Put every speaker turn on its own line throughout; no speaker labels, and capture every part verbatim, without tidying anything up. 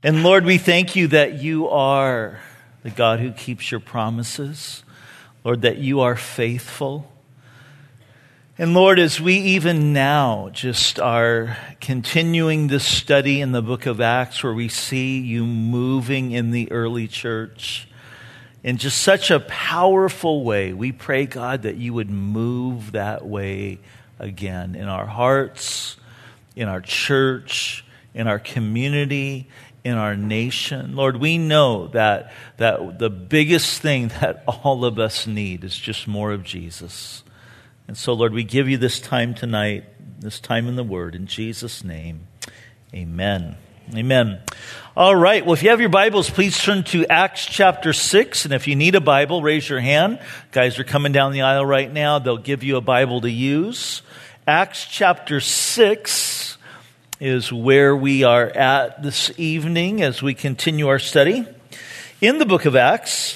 And Lord, we thank you that you are the God who keeps your promises. Lord, that you are faithful. And Lord, as we even now just are continuing this study in the book of Acts where we see you moving in the early church in just such a powerful way, we pray, God, that you would move that way again in our hearts, in our church, in our community, in our nation. Lord, we know that, that the biggest thing that all of us need is just more of Jesus. And so, Lord, we give you this time tonight, this time in the Word, in Jesus' name, amen. Amen. All right, well, if you have your Bibles, please turn to Acts chapter six. And if you need a Bible, raise your hand. Guys are coming down the aisle right now. They'll give you a Bible to use. Acts chapter six is where we are at this evening as we continue our study in the book of Acts.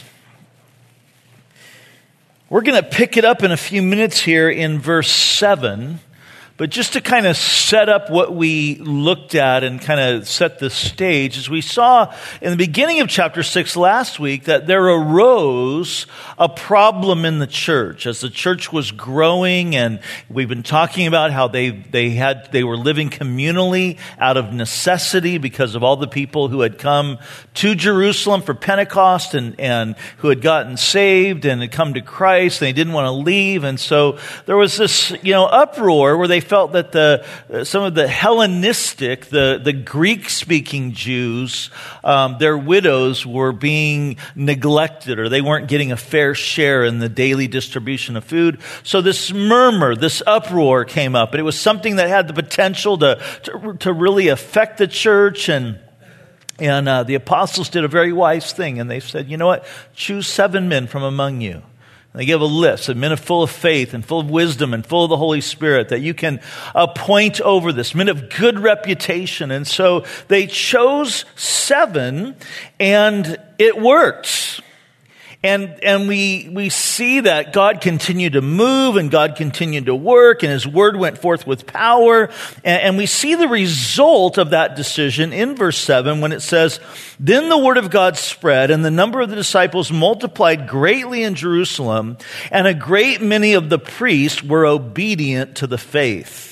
We're going to pick it up in a few minutes here in verse seven, but just to kind of set up what we looked at and kind of set the stage, as we saw in the beginning of chapter six last week, that there arose a problem in the church as the church was growing, and we've been talking about how they they had they were living communally out of necessity because of all the people who had come to Jerusalem for Pentecost and and who had gotten saved and had come to Christ, and they didn't want to leave, and so there was this you know uproar where they felt that the some of the Hellenistic, the, the Greek-speaking Jews, um, their widows were being neglected, or they weren't getting a fair share in the daily distribution of food. So this murmur, this uproar came up, and it was something that had the potential to to, to really affect the church. And and uh, the apostles did a very wise thing, and they said, you know what, choose seven men from among you. They give a list of men full of faith and full of wisdom and full of the Holy Spirit that you can appoint over this, men of good reputation. And so they chose seven, and it worked. And and we we see that God continued to move and God continued to work, and his word went forth with power. And, and we see the result of that decision in verse seven when it says, "Then the word of God spread, and the number of the disciples multiplied greatly in Jerusalem, and a great many of the priests were obedient to the faith."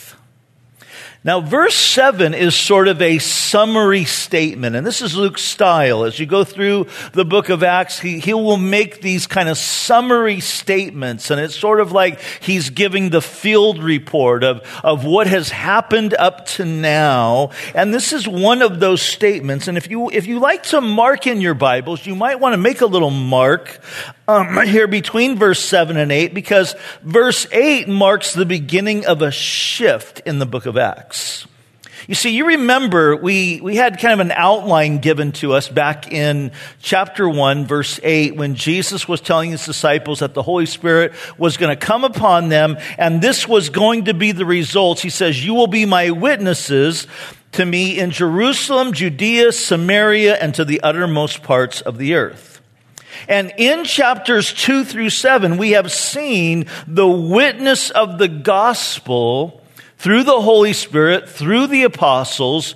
Now, verse seven is sort of a summary statement, and this is Luke's style. As you go through the book of Acts, he, he will make these kind of summary statements, and it's sort of like he's giving the field report of, of what has happened up to now. And this is one of those statements, and if you if you like to mark in your Bibles, you might want to make a little mark Um, here between verse seven and eight, because verse eight marks the beginning of a shift in the book of Acts. You see, you remember we, we had kind of an outline given to us back in chapter one, verse eight, when Jesus was telling his disciples that the Holy Spirit was going to come upon them, and this was going to be the results. He says, "You will be my witnesses to me in Jerusalem, Judea, Samaria, and to the uttermost parts of the earth." And in chapters two through seven, we have seen the witness of the gospel through the Holy Spirit, through the apostles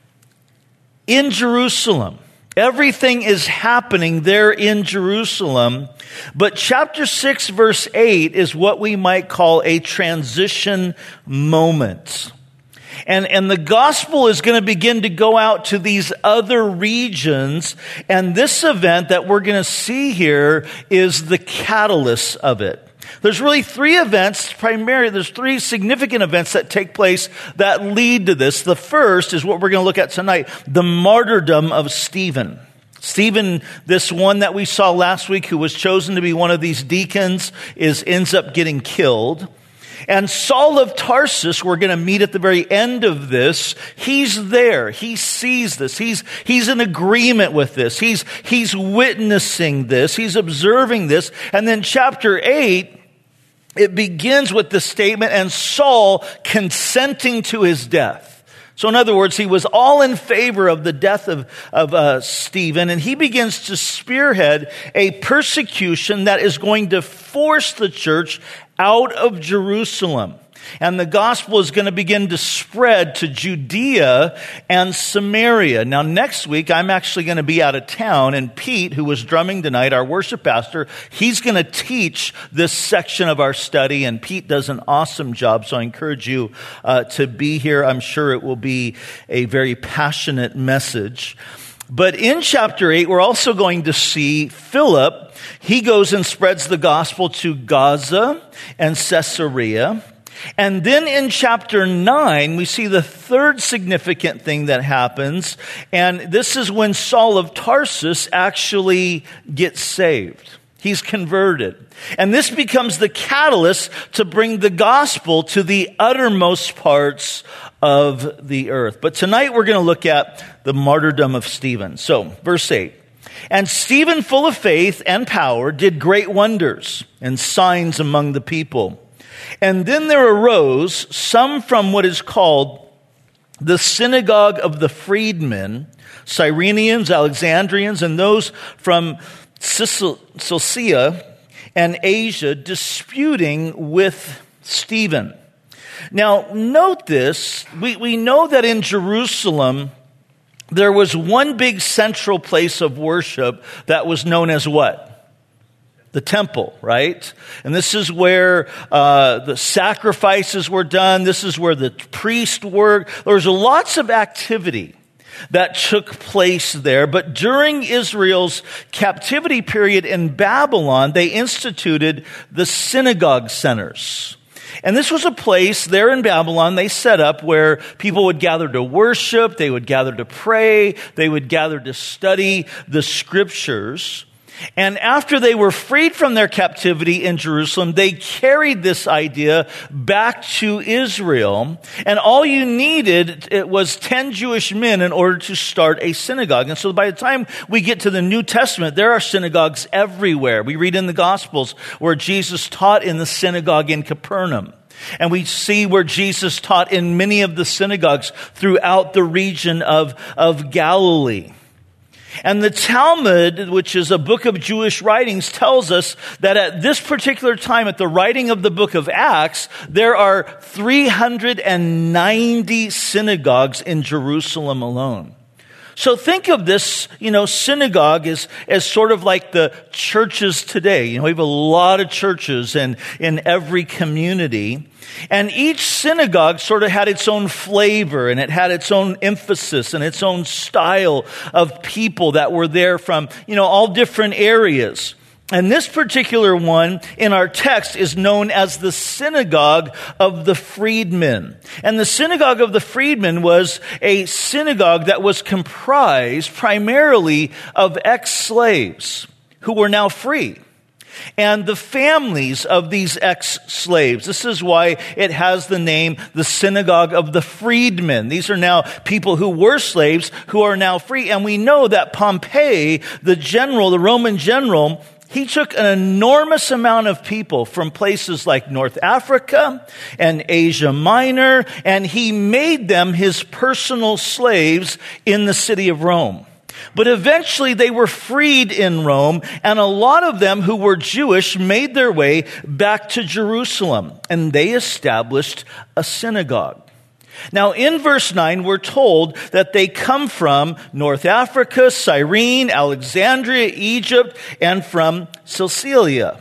in Jerusalem. Everything is happening there in Jerusalem. But chapter six, verse eight is what we might call a transition moment. And, and the gospel is going to begin to go out to these other regions. And this event that we're going to see here is the catalyst of it. There's really three events, primarily, there's three significant events that take place that lead to this. The first is what we're going to look at tonight, the martyrdom of Stephen. Stephen, this one that we saw last week who was chosen to be one of these deacons, is ends up getting killed. And Saul of Tarsus, we're going to meet at the very end of this. He's there. He sees this. He's, he's in agreement with this. He's, he's witnessing this. He's observing this. And then chapter eight, it begins with the statement, "And Saul consenting to his death." So in other words, he was all in favor of the death of, of uh, Stephen, and he begins to spearhead a persecution that is going to force the church out of Jerusalem. And the gospel is going to begin to spread to Judea and Samaria. Now, next week, I'm actually going to be out of town, and Pete, who was drumming tonight, our worship pastor, he's going to teach this section of our study, and Pete does an awesome job, so I encourage you uh, to be here. I'm sure it will be a very passionate message. But in chapter eight, we're also going to see Philip. He goes and spreads the gospel to Gaza and Caesarea. And then in chapter nine, we see the third significant thing that happens. And this is when Saul of Tarsus actually gets saved. He's converted. And this becomes the catalyst to bring the gospel to the uttermost parts of the earth. But tonight we're going to look at the martyrdom of Stephen. So, verse eight. And Stephen, full of faith and power, did great wonders and signs among the people. And then there arose some from what is called the synagogue of the freedmen, Cyrenians, Alexandrians, and those from Cilicia and Asia, disputing with Stephen. Now, note this. We, we know that in Jerusalem, there was one big central place of worship that was known as what? The temple, right? And this is where uh, the sacrifices were done. This is where the priest worked. There was lots of activity that took place there. But during Israel's captivity period in Babylon, they instituted the synagogue centers. And this was a place there in Babylon they set up where people would gather to worship, they would gather to pray, they would gather to study the scriptures. And after they were freed from their captivity in Jerusalem, they carried this idea back to Israel. And all you needed, it was ten Jewish men in order to start a synagogue. And so by the time we get to the New Testament, there are synagogues everywhere. We read in the Gospels where Jesus taught in the synagogue in Capernaum. And we see where Jesus taught in many of the synagogues throughout the region of, of Galilee. And the Talmud, which is a book of Jewish writings, tells us that at this particular time, at the writing of the book of Acts, there are three hundred ninety synagogues in Jerusalem alone. So think of this, you know, synagogue as, as sort of like the churches today. You know, we have a lot of churches in, in every community. And each synagogue sort of had its own flavor, and it had its own emphasis and its own style of people that were there from, you know, all different areas. And this particular one in our text is known as the synagogue of the freedmen. And the synagogue of the freedmen was a synagogue that was comprised primarily of ex-slaves who were now free, and the families of these ex-slaves. This is why it has the name the synagogue of the freedmen. These are now people who were slaves who are now free. And we know that Pompey, the general, the Roman general, he took an enormous amount of people from places like North Africa and Asia Minor, and he made them his personal slaves in the city of Rome. But eventually they were freed in Rome, and a lot of them who were Jewish made their way back to Jerusalem, and they established a synagogue. Now, in verse nine, we're told that they come from North Africa, Cyrene, Alexandria, Egypt, and from Cilicia.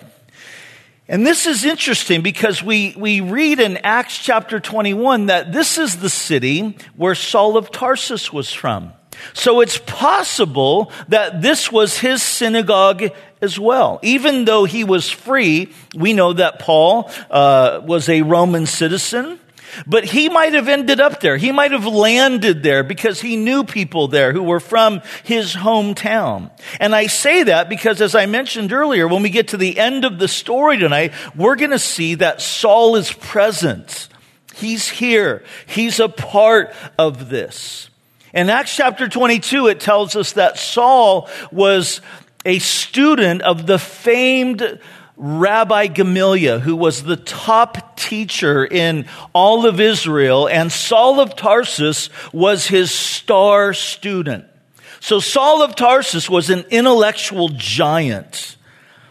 And this is interesting because we, we read in Acts chapter twenty-one that this is the city where Saul of Tarsus was from. So it's possible that this was his synagogue as well. Even though he was free, we know that Paul uh, was a Roman citizen. But he might have ended up there. He might have landed there because he knew people there who were from his hometown. And I say that because, as I mentioned earlier, when we get to the end of the story tonight, we're going to see that Saul is present. He's here. He's a part of this. In Acts chapter twenty-two, it tells us that Saul was a student of the famed Rabbi Gamaliel, who was the top teacher in all of Israel, and Saul of Tarsus was his star student. So Saul of Tarsus was an intellectual giant.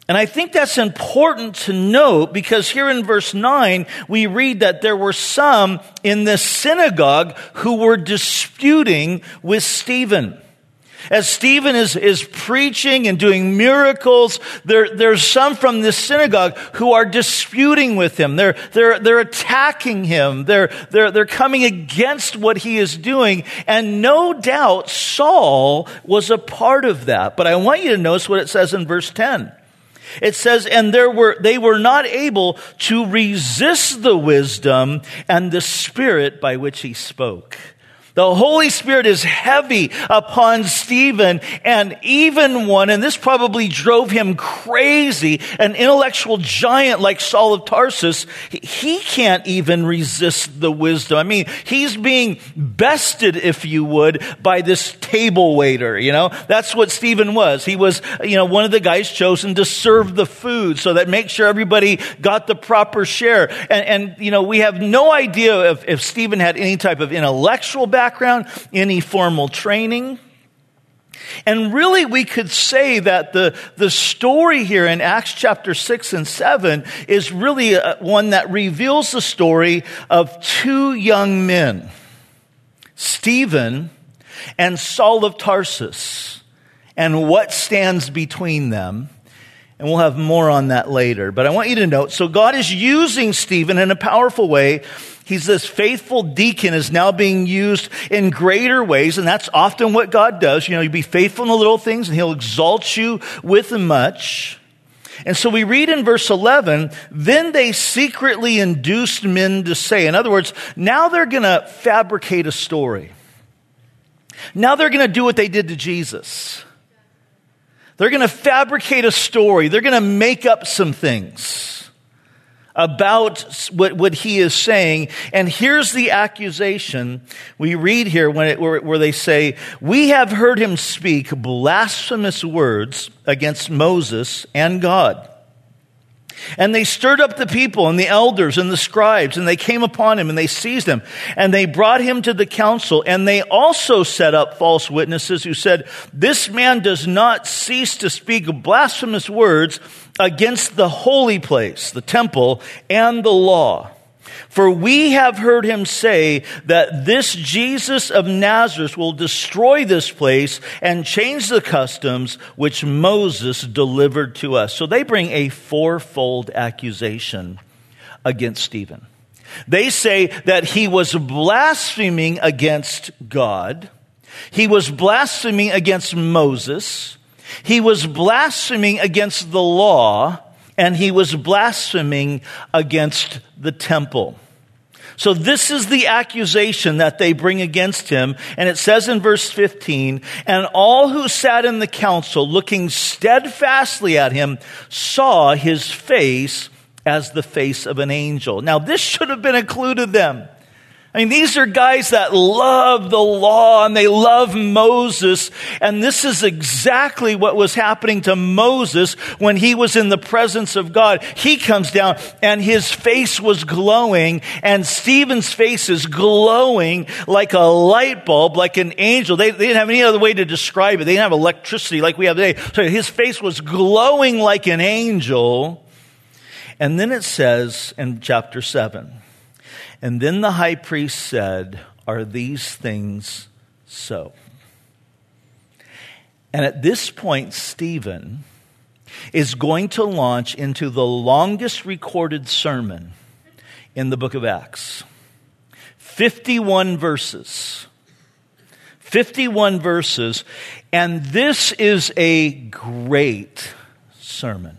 And I think that's important to note because here in verse nine, we read that there were some in this synagogue who were disputing with Stephen. As Stephen is, is preaching and doing miracles, there, there's some from this synagogue who are disputing with him. They're, they're, they're attacking him. They're, they're, they're coming against what he is doing. And no doubt Saul was a part of that. But I want you to notice what it says in verse ten. It says, and there were, they were not able to resist the wisdom and the spirit by which he spoke. The Holy Spirit is heavy upon Stephen, and even one, and this probably drove him crazy, an intellectual giant like Saul of Tarsus, he can't even resist the wisdom. I mean, he's being bested, if you would, by this table waiter, you know? That's what Stephen was. He was, you know, one of the guys chosen to serve the food so that make sure everybody got the proper share. And, and you know, we have no idea if, if Stephen had any type of intellectual background. Background, any formal training. And really we could say that the, the story here in Acts chapter six and seven is really a, one that reveals the story of two young men, Stephen and Saul of Tarsus, and what stands between them. And we'll have more on that later. But I want you to note, so God is using Stephen in a powerful way. He's this faithful deacon is now being used in greater ways. And that's often what God does. You know, you be faithful in the little things and he'll exalt you with much. And so we read in verse eleven, then they secretly induced men to say, in other words, now they're going to fabricate a story. Now they're going to do what they did to Jesus. They're going to fabricate a story. They're going to make up some things about what, what he is saying. And here's the accusation we read here when it, where, where they say, we have heard him speak blasphemous words against Moses and God. And they stirred up the people and the elders and the scribes, and they came upon him and they seized him and they brought him to the council. And they also set up false witnesses who said, this man does not cease to speak blasphemous words against the holy place, the temple, and the law. For we have heard him say that this Jesus of Nazareth will destroy this place and change the customs which Moses delivered to us. So they bring a fourfold accusation against Stephen. They say that he was blaspheming against God. He was blaspheming against Moses. He was blaspheming against the law. And he was blaspheming against the temple. So this is the accusation that they bring against him. And it says in verse fifteen, and all who sat in the council looking steadfastly at him saw his face as the face of an angel. Now this should have been a clue to them. I mean, these are guys that love the law and they love Moses. And this is exactly what was happening to Moses when he was in the presence of God. He comes down and his face was glowing, and Stephen's face is glowing like a light bulb, like an angel. They, they didn't have any other way to describe it. They didn't have electricity like we have today. So his face was glowing like an angel. And then it says in chapter seven, and then the high priest said, are these things so? And at this point, Stephen is going to launch into the longest recorded sermon in the book of Acts. fifty-one verses. fifty-one verses. And this is a great sermon.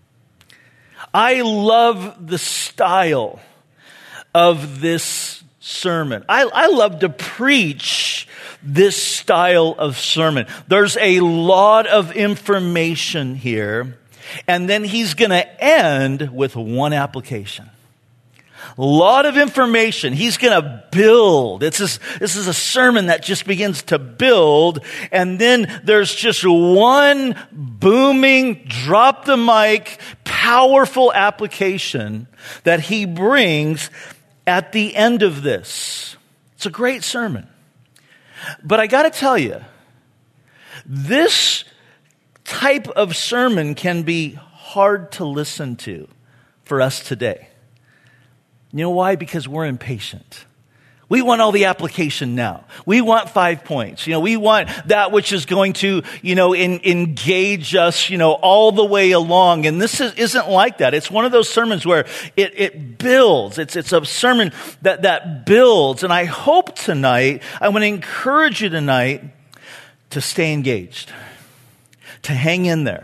I love the style of this sermon. I, I love to preach this style of sermon. There's a lot of information here, and then he's going to end with one application. A lot of information. He's going to build. It's this, this is a sermon that just begins to build, and then there's just one booming, drop the mic, powerful application that he brings at the end of this. It's a great sermon. But I got to tell you, this type of sermon can be hard to listen to for us today. You know why? Because we're impatient. We want all the application now. We want five points. You know, we want that which is going to, you know, in, engage us, you know, all the way along. And this is, isn't like that. It's one of those sermons where it, it builds. It's, it's a sermon that, that builds. And I hope tonight, I want to encourage you tonight to stay engaged, to hang in there.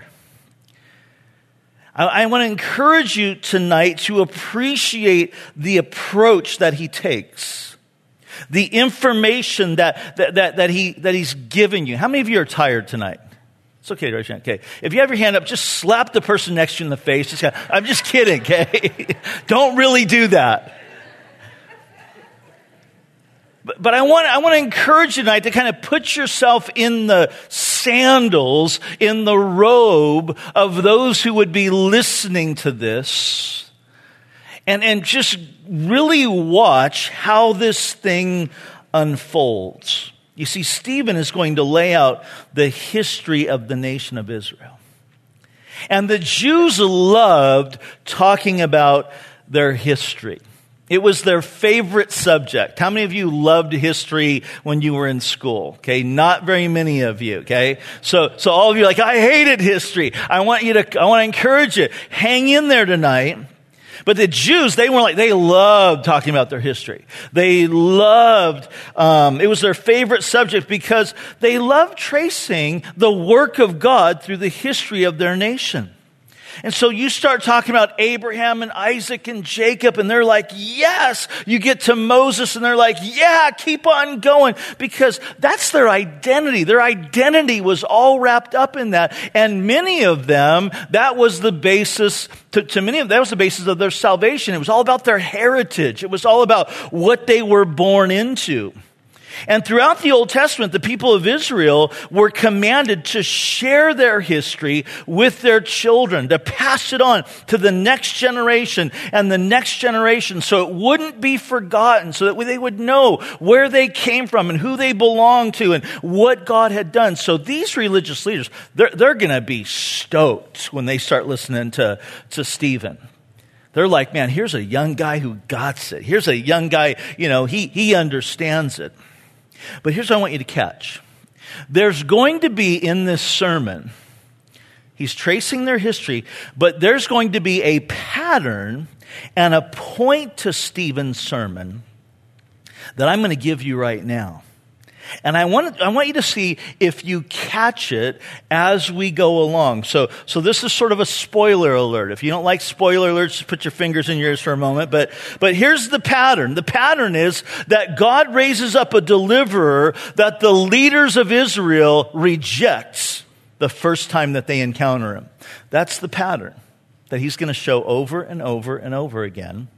I, I want to encourage you tonight to appreciate the approach that he takes. The information that, that, that, that, he, that he's given you. How many of you are tired tonight? It's okay to raise your hand. Okay. If you have your hand up, just slap the person next to you in the face. Just, I'm just kidding, okay? Don't really do that. But, but I want, I want to encourage you tonight to kind of put yourself in the sandals, in the robe of those who would be listening to this. And, and just really watch how this thing unfolds. You see, Stephen is going to lay out the history of the nation of Israel. And the Jews loved talking about their history. It was their favorite subject. How many of you loved history when you were in school? Okay, not very many of you, okay? So, so all of you are like, I hated history. I want you to, I want to encourage you. Hang in there tonight. But the Jews, they weren't like, they loved talking about their history. They loved, um, it was their favorite subject because they loved tracing the work of God through the history of their nation. And so you start talking about Abraham and Isaac and Jacob, and they're like, yes. You get to Moses, and they're like, yeah, keep on going. Because that's their identity. Their identity was all wrapped up in that. And many of them, that was the basis, to, to many of them, that was the basis of their salvation. It was all about their heritage. It was all about what they were born into. And throughout the Old Testament, the people of Israel were commanded to share their history with their children, to pass it on to the next generation and the next generation so it wouldn't be forgotten, so that they would know where they came from and who they belonged to and what God had done. So these religious leaders, they're, they're going to be stoked when they start listening to, to Stephen. They're like, man, here's a young guy who gets it. Here's a young guy, you know, he, he understands it. But here's what I want you to catch. There's going to be in this sermon, he's tracing their history, but there's going to be a pattern and a point to Stephen's sermon that I'm going to give you right now. And I want, I want you to see if you catch it as we go along. So, so this is sort of a spoiler alert. If you don't like spoiler alerts, just put your fingers in your ears for a moment. But, but here's the pattern. The pattern is that God raises up a deliverer that the leaders of Israel rejects the first time that they encounter him. That's the pattern that he's going to show over and over and over again.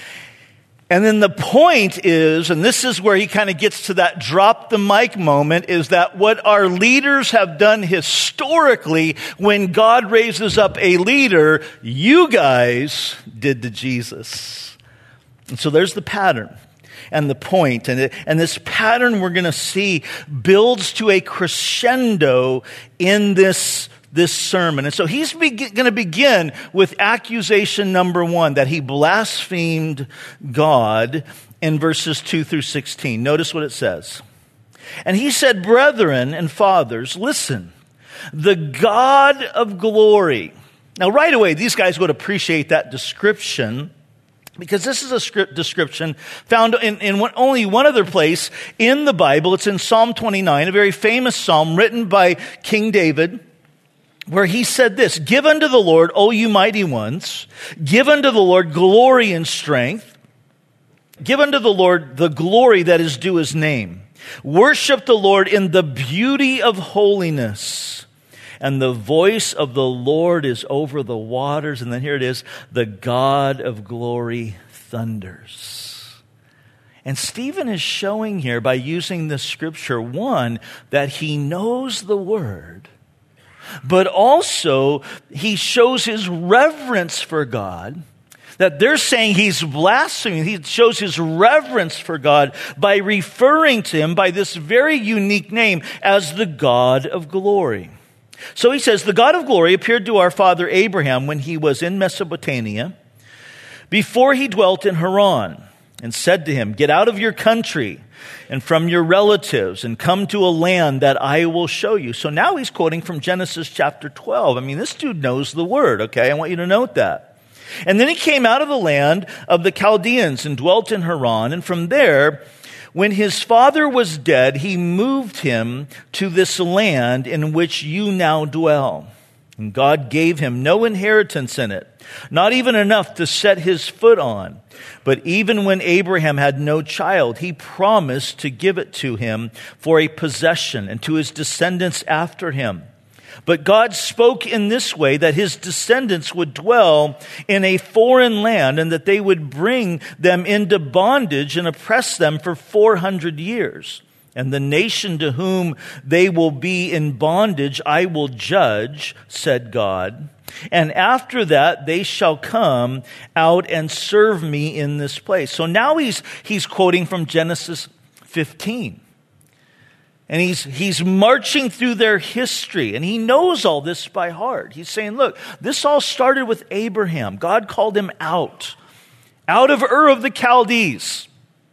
And then the point is, and this is where he kind of gets to that drop the mic moment, is that what our leaders have done historically when God raises up a leader, you guys did to Jesus. And so there's the pattern and the point. And, it, and this pattern we're going to see builds to a crescendo in this this sermon. And so he's be- going to begin with accusation number one, that he blasphemed God in verses two through sixteen. Notice what it says. And he said, brethren and fathers, listen, the God of glory. Now right away, these guys would appreciate that description, because this is a script description found in, in one, only one other place in the Bible. It's in Psalm twenty-nine, a very famous psalm written by King David, where he said this, give unto the Lord, O you mighty ones, give unto the Lord glory and strength, give unto the Lord the glory that is due his name. Worship the Lord in the beauty of holiness. And the voice of the Lord is over the waters. And then here it is, the God of glory thunders. And Stephen is showing here by using this scripture, one, that he knows the word, but also he shows his reverence for God, that they're saying he's blaspheming. He shows his reverence for God by referring to him by this very unique name as the God of glory. So he says, the God of glory appeared to our father Abraham when he was in Mesopotamia, before he dwelt in Haran, and said to him, get out of your country and from your relatives and come to a land that I will show you. So now he's quoting from Genesis chapter twelve. I mean, this dude knows the word, okay? I want you to note that. And then he came out of the land of the Chaldeans and dwelt in Haran. And from there, when his father was dead, he moved him to this land in which you now dwell. And God gave him no inheritance in it, not even enough to set his foot on. But even when Abraham had no child, he promised to give it to him for a possession and to his descendants after him. But God spoke in this way, that his descendants would dwell in a foreign land and that they would bring them into bondage and oppress them for four hundred years. And the nation to whom they will be in bondage I will judge, said God. And after that they shall come out and serve me in this place. So now he's he's quoting from Genesis fifteen. And he's he's marching through their history, and he knows all this by heart. He's saying, look, this all started with Abraham. God called him out, out of Ur of the Chaldees.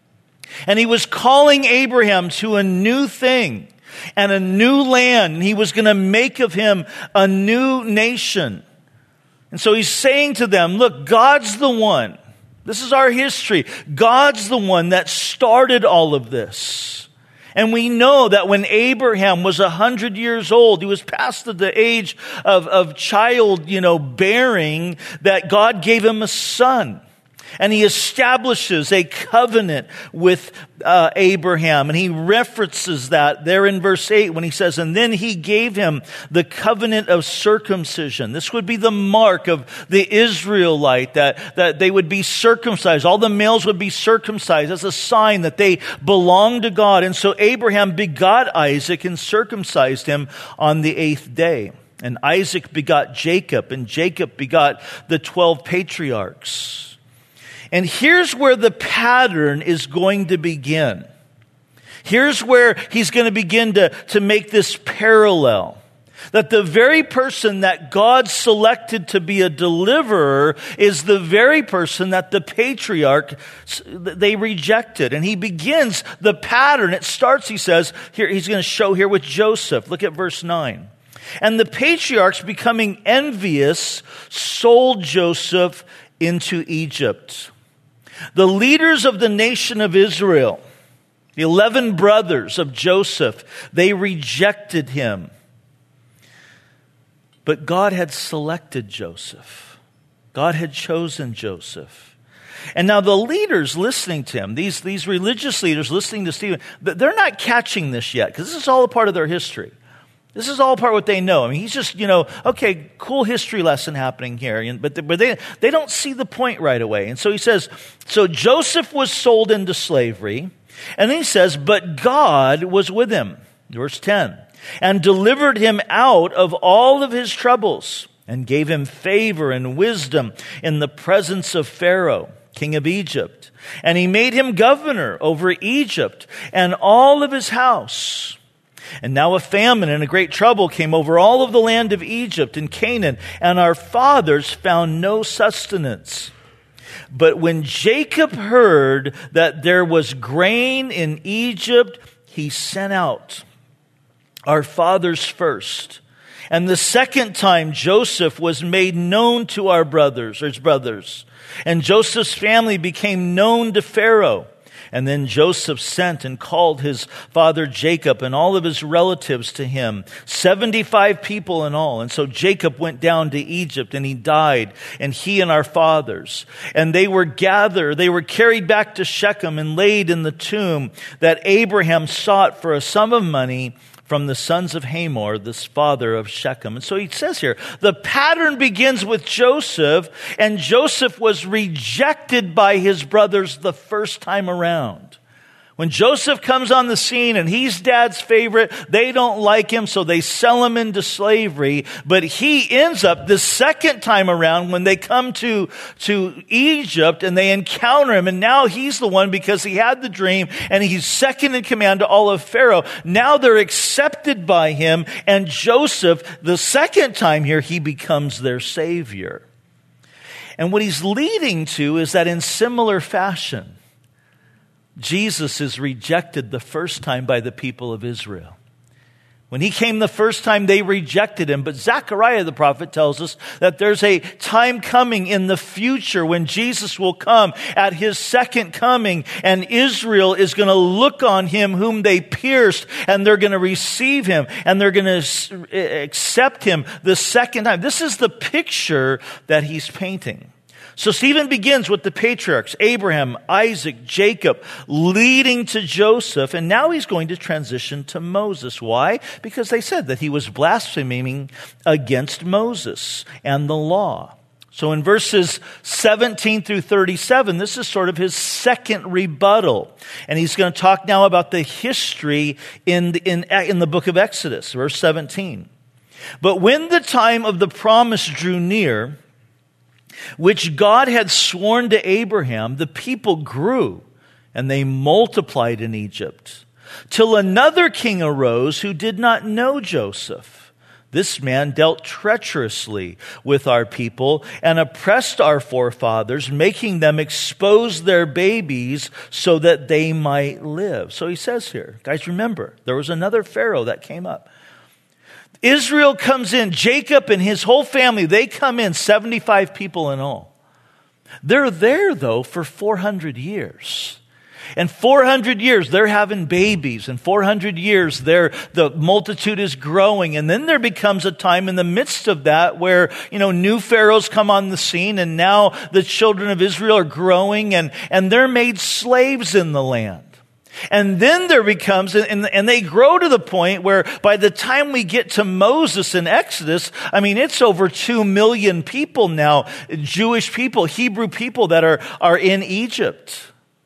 And he was calling Abraham to a new thing and a new land. And he was going to make of him a new nation. And so he's saying to them, look, God's the one. This is our history. God's the one that started all of this. And we know that when Abraham was a hundred years old, he was past the age of, of child, you know, bearing, that God gave him a son. And he establishes a covenant with uh, Abraham. And he references that there in verse eight when he says, and then he gave him the covenant of circumcision. This would be the mark of the Israelite, that, that they would be circumcised. All the males would be circumcised as a sign that they belonged to God. And so Abraham begot Isaac and circumcised him on the eighth day. And Isaac begot Jacob, and Jacob begot the twelve patriarchs. And here's where the pattern is going to begin. Here's where he's going to begin to, to make this parallel. That the very person that God selected to be a deliverer is the very person that the patriarch, they rejected. And he begins the pattern. It starts, he says, here he's going to show here with Joseph. Look at verse nine. And the patriarchs, becoming envious, sold Joseph into Egypt. The leaders of the nation of Israel, the eleven brothers of Joseph, they rejected him. But God had selected Joseph. God had chosen Joseph. And now the leaders listening to him, these, these religious leaders listening to Stephen, they're not catching this yet, because this is all a part of their history. This is all part of what they know. I mean, he's just, you know, okay, cool history lesson happening here. But, but they, they don't see the point right away. And so he says, so Joseph was sold into slavery. And then he says, but God was with him. Verse ten. And delivered him out of all of his troubles and gave him favor and wisdom in the presence of Pharaoh, king of Egypt. And he made him governor over Egypt and all of his house. And now a famine and a great trouble came over all of the land of Egypt and Canaan, and our fathers found no sustenance. But when Jacob heard that there was grain in Egypt, he sent out our fathers first. And the second time Joseph was made known to our brothers, or his brothers. And Joseph's family became known to Pharaoh. And then Joseph sent and called his father Jacob and all of his relatives to him, seventy-five people in all. And so Jacob went down to Egypt and he died, and he and our fathers. And they were gathered, they were carried back to Shechem and laid in the tomb that Abraham sought for a sum of money from the sons of Hamor, the father of Shechem. And so he says here, the pattern begins with Joseph, and Joseph was rejected by his brothers the first time around. When Joseph comes on the scene and he's dad's favorite, they don't like him, so they sell him into slavery. But he ends up the second time around when they come to, to Egypt and they encounter him. And now he's the one, because he had the dream and he's second in command to all of Pharaoh. Now they're accepted by him. And Joseph, the second time here, he becomes their savior. And what he's leading to is that in similar fashion, Jesus is rejected the first time by the people of Israel. When he came the first time, they rejected him. But Zechariah the prophet tells us that there's a time coming in the future when Jesus will come at his second coming, and Israel is going to look on him whom they pierced, and they're going to receive him, and they're going to accept him the second time. This is the picture that he's painting. So Stephen begins with the patriarchs, Abraham, Isaac, Jacob, leading to Joseph, and now he's going to transition to Moses. Why? Because they said that he was blaspheming against Moses and the law. So in verses seventeen through thirty-seven, this is sort of his second rebuttal. And he's going to talk now about the history in the, in, in the book of Exodus, verse seventeen. But when the time of the promise drew near, which God had sworn to Abraham, the people grew and they multiplied in Egypt, till another king arose who did not know Joseph. This man dealt treacherously with our people and oppressed our forefathers, making them expose their babies so that they might live. So he says here, guys, remember, there was another Pharaoh that came up. Israel comes in, Jacob and his whole family, they come in, seventy-five people in all. They're there, though, for four hundred years. And four hundred years, they're having babies. And four hundred years, they're, the multitude is growing. And then there becomes a time in the midst of that where, you know, new pharaohs come on the scene. And now the children of Israel are growing and, and they're made slaves in the land. And then there becomes, and, and they grow to the point where by the time we get to Moses in Exodus, I mean, it's over two million people now, Jewish people, Hebrew people that are, are in Egypt.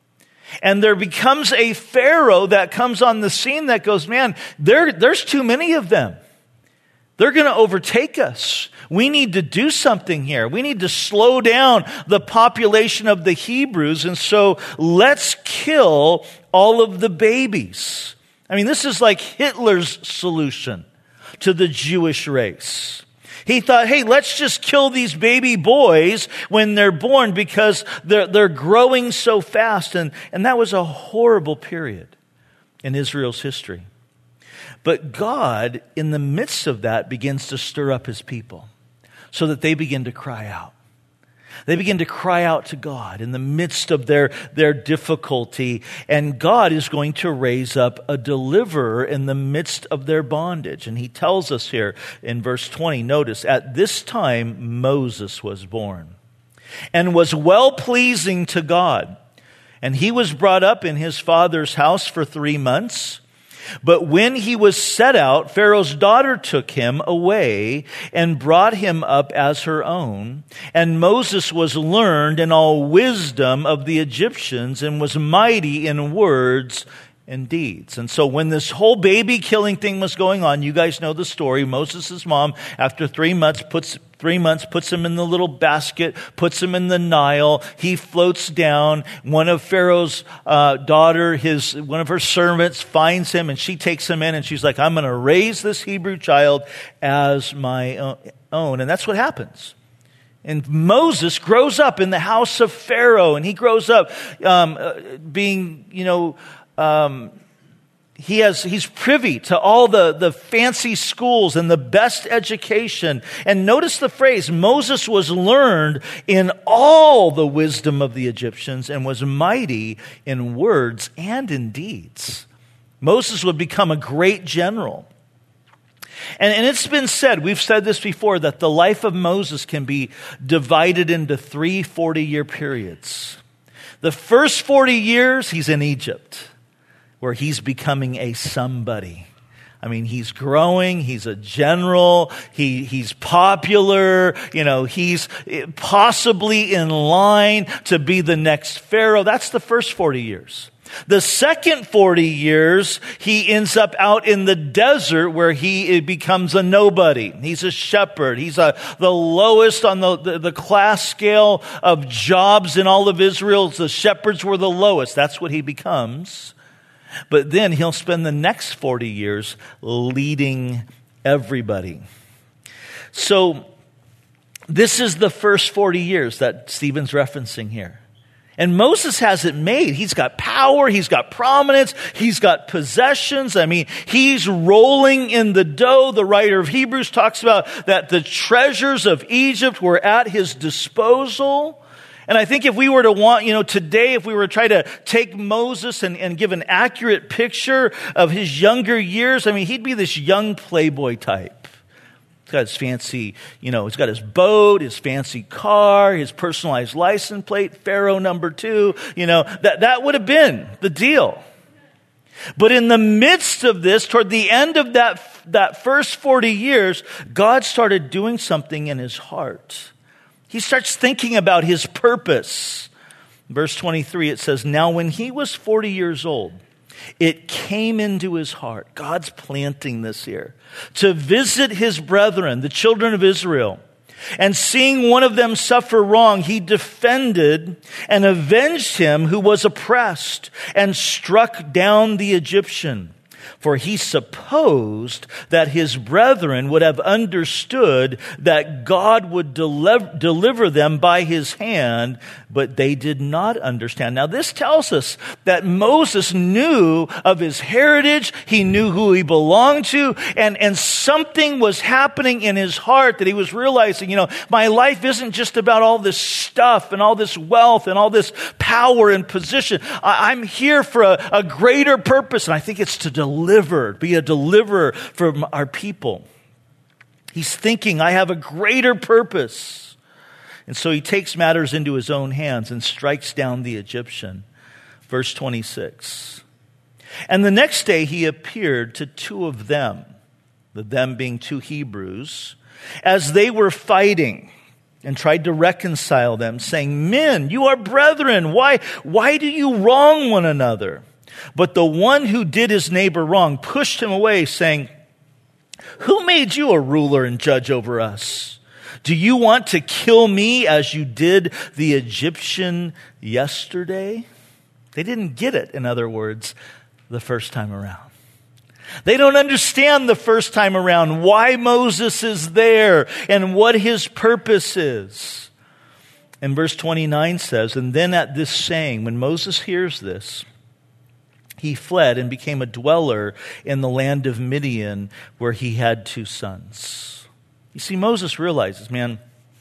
And there becomes a Pharaoh that comes on the scene that goes, man, there, there's too many of them. They're going to overtake us. We need to do something here. We need to slow down the population of the Hebrews. And so let's kill all of the babies. I mean, this is like Hitler's solution to the Jewish race. He thought, hey, let's just kill these baby boys when they're born because they're, they're growing so fast. And, and that was a horrible period in Israel's history. But God, in the midst of that, begins to stir up his people so that they begin to cry out. They begin to cry out to God in the midst of their, their difficulty. And God is going to raise up a deliverer in the midst of their bondage. And he tells us here in verse twenty, notice, at this time Moses was born and was well-pleasing to God. And he was brought up in his father's house for three months. But when he was set out, Pharaoh's daughter took him away and brought him up as her own. And Moses was learned in all wisdom of the Egyptians and was mighty in words and deeds. And so when this whole baby killing thing was going on, you guys know the story. Moses' mom, after three months, puts three months, puts him in the little basket, puts him in the Nile. He floats down. One of Pharaoh's uh, daughter, his one of her servants, finds him, and she takes him in, and she's like, I'm going to raise this Hebrew child as my own. And that's what happens. And Moses grows up in the house of Pharaoh, and he grows up um, uh, being, you know, Um, he has, he's privy to all the, the fancy schools and the best education. And notice the phrase, Moses was learned in all the wisdom of the Egyptians and was mighty in words and in deeds. Moses would become a great general. And, and it's been said, we've said this before, that the life of Moses can be divided into three forty-year periods. The first forty years, he's in Egypt, where he's becoming a somebody. I mean, he's growing, he's a general, he, he's popular, you know, he's possibly in line to be the next Pharaoh. That's the first forty years. The second forty years, he ends up out in the desert where he becomes a nobody. He's a shepherd. He's a, the lowest on the, the, the class scale of jobs in all of Israel. The shepherds were the lowest. That's what he becomes. But then he'll spend the next forty years leading everybody. So this is the first forty years that Stephen's referencing here. And Moses has it made. He's got power. He's got prominence. He's got possessions. I mean, he's rolling in the dough. The writer of Hebrews talks about that the treasures of Egypt were at his disposal. And I think if we were to want, you know, today, if we were to try to take Moses and, and give an accurate picture of his younger years, I mean, he'd be this young playboy type. He's got his fancy, you know, he's got his boat, his fancy car, his personalized license plate, Pharaoh number two, you know, that, that would have been the deal. But in the midst of this, toward the end of that, that first forty years, God started doing something in his heart. He starts thinking about his purpose. Verse twenty-three, it says, "Now when he was forty years old, it came into his heart," God's planting this here, "to visit his brethren, the children of Israel. And seeing one of them suffer wrong, he defended and avenged him who was oppressed and struck down the Egyptian. For he supposed that his brethren would have understood that God would deliver, deliver them by his hand, but they did not understand." Now this tells us that Moses knew of his heritage, he knew who he belonged to, and, and something was happening in his heart that he was realizing, you know, my life isn't just about all this stuff and all this wealth and all this power and position. I, I'm here for a, a greater purpose, and I think it's to deliver. Deliver, be a deliverer for our people. He's thinking, I have a greater purpose. And so he takes matters into his own hands and strikes down the Egyptian. Verse twenty-six. "And the next day he appeared to two of them," the them being two Hebrews, "as they were fighting, and tried to reconcile them, saying, 'Men, you are brethren. Why, why do you wrong one another?' But the one who did his neighbor wrong pushed him away, saying, 'Who made you a ruler and judge over us? Do you want to kill me as you did the Egyptian yesterday?'" They didn't get it, in other words, the first time around. They don't understand the first time around why Moses is there and what his purpose is. And verse twenty-nine says, "And then at this saying, when Moses hears this, he fled and became a dweller in the land of Midian, where he had two sons." You see, Moses realizes, man,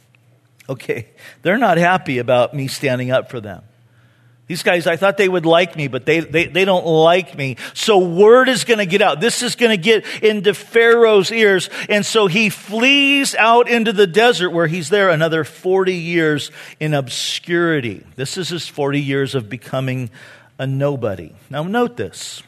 okay, they're not happy about me standing up for them. These guys, I thought they would like me, but they, they, they don't like me. So word is going to get out. This is going to get into Pharaoh's ears. And so he flees out into the desert, where he's there another forty years in obscurity. This is his forty years of becoming a nobody. Now note this.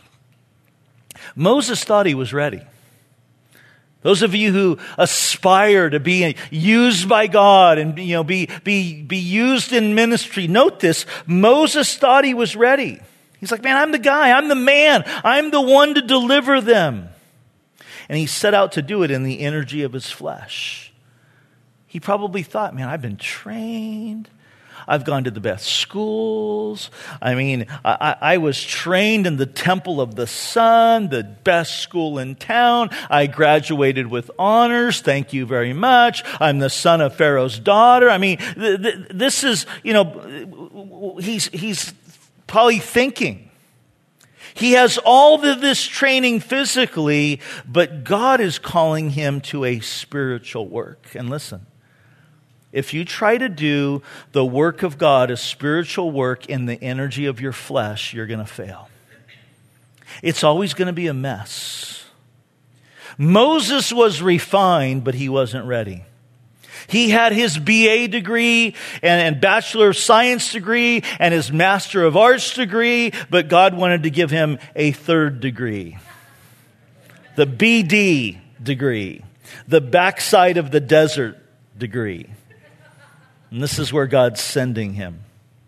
Moses thought he was ready. Those of you who aspire to be used by God and, you know, be, be, be used in ministry, note this. Moses thought he was ready. He's like, man, I'm the guy. I'm the man. I'm the one to deliver them. And he set out to do it in the energy of his flesh. He probably thought, man, I've been trained. I've gone to the best schools. I mean, I, I was trained in the Temple of the Sun, the best school in town. I graduated with honors. Thank you very much. I'm the son of Pharaoh's daughter. I mean, th- th- this is, you know, he's, he's probably thinking. He has all of this training physically, but God is calling him to a spiritual work. And listen. If you try to do the work of God, a spiritual work in the energy of your flesh, you're going to fail. It's always going to be a mess. Moses was refined, but he wasn't ready. He had his B A degree and, and Bachelor of Science degree and his Master of Arts degree, but God wanted to give him a third degree. The B D degree. The backside of the desert degree. And this is where God's sending him.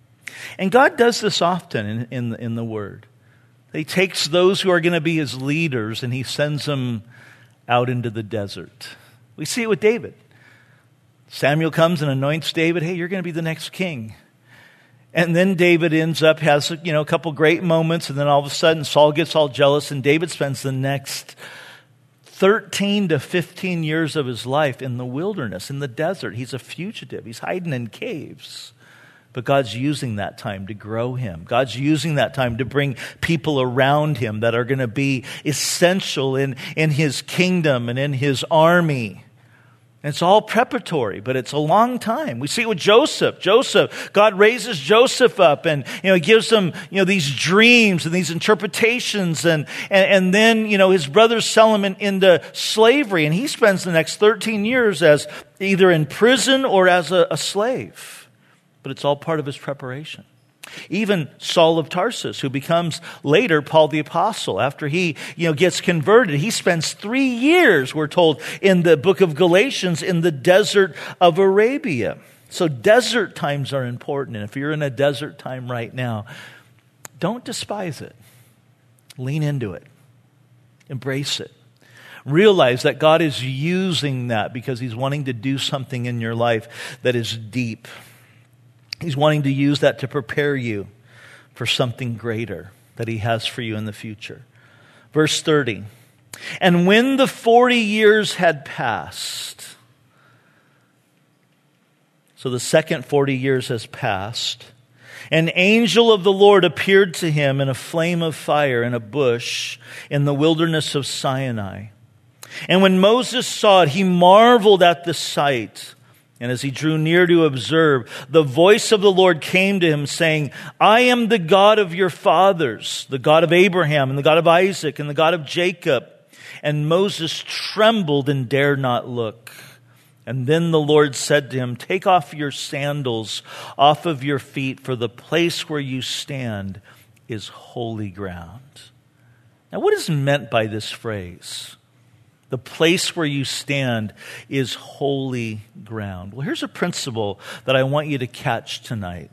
And God does this often in, in, in the Word. He takes those who are going to be his leaders and he sends them out into the desert. We see it with David. Samuel comes and anoints David. Hey, you're going to be the next king. And then David ends up, has you know, a couple great moments, and then all of a sudden Saul gets all jealous, and David spends the next thirteen to fifteen years of his life in the wilderness, in the desert. He's a fugitive. He's hiding in caves. But God's using that time to grow him. God's using that time to bring people around him that are going to be essential in, in his kingdom and in his army. And it's all preparatory, but it's a long time. We see it with Joseph. Joseph, God raises Joseph up and, you know, gives him, you know, these dreams and these interpretations. And, and, and then, you know, his brothers sell him in, into slavery. And he spends the next thirteen years as either in prison or as a, a slave. But it's all part of his preparation. Even Saul of Tarsus, who becomes later Paul the Apostle, after he you know, gets converted, he spends three years, we're told, in the book of Galatians, in the desert of Arabia. So desert times are important. And if you're in a desert time right now, don't despise it. Lean into it. Embrace it. Realize that God is using that because he's wanting to do something in your life that is deep. He's wanting to use that to prepare you for something greater that he has for you in the future. Verse thirty. And when the forty years had passed, so the second forty years has passed, an angel of the Lord appeared to him in a flame of fire in a bush in the wilderness of Sinai. And when Moses saw it, he marveled at the sight. And as he drew near to observe, the voice of the Lord came to him saying, I am the God of your fathers, the God of Abraham and the God of Isaac and the God of Jacob. And Moses trembled and dared not look. And then the Lord said to him, take off your sandals off of your feet, for the place where you stand is holy ground. Now, what is meant by this phrase? The place where you stand is holy ground. Well, here's a principle that I want you to catch tonight.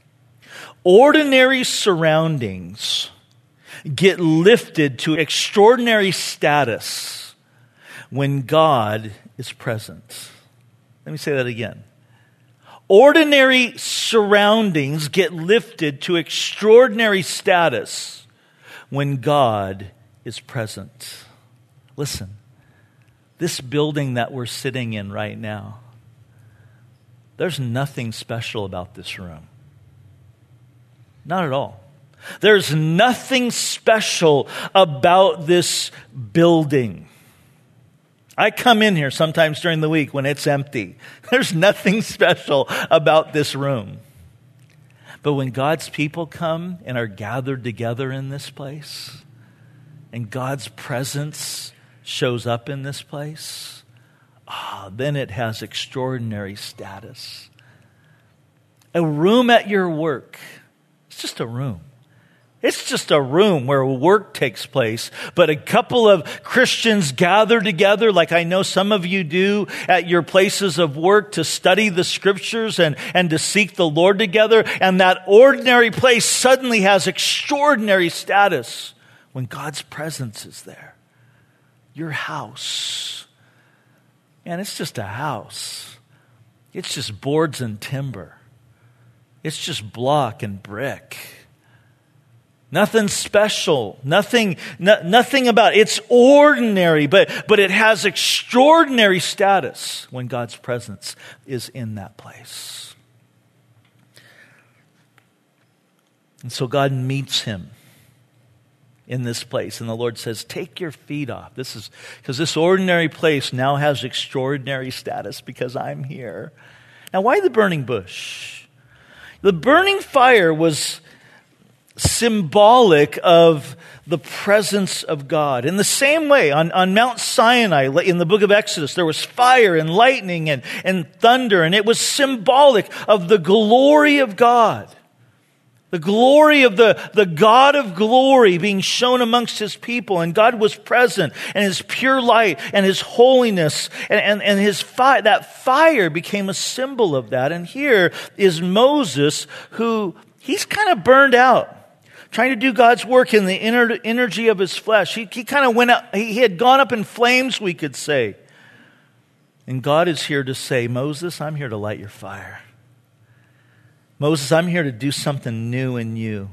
Ordinary surroundings get lifted to extraordinary status when God is present. Let me say that again. Ordinary surroundings get lifted to extraordinary status when God is present. Listen. This building that we're sitting in right now, there's nothing special about this room. Not at all. There's nothing special about this building. I come in here sometimes during the week when it's empty. There's nothing special about this room. But when God's people come and are gathered together in this place, and God's presence shows up in this place, ah, then it has extraordinary status. A room at your work, it's just a room. It's just a room where work takes place, but a couple of Christians gather together, like I know some of you do at your places of work, to study the scriptures and, and to seek the Lord together, and that ordinary place suddenly has extraordinary status when God's presence is there. Your house. And it's just a house. It's just boards and timber. It's just block and brick. Nothing special. Nothing, no, nothing about it. It's ordinary, but, but it has extraordinary status when God's presence is in that place. And so God meets him in this place. And the Lord says, take your feet off. This is because this ordinary place now has extraordinary status because I'm here. Now, why the burning bush? The burning fire was symbolic of the presence of God. In the same way, on, on Mount Sinai, in the book of Exodus, there was fire and lightning and, and thunder, and it was symbolic of the glory of God. The glory of the, the God of glory being shown amongst his people. And God was present, and his pure light and his holiness and, and, and his fire, that fire became a symbol of that. And here is Moses, who he's kind of burned out, trying to do God's work in the inner energy of his flesh. He, he kind of went up, he had gone up in flames, we could say. And God is here to say, Moses, I'm here to light your fire. Moses, I'm here to do something new in you.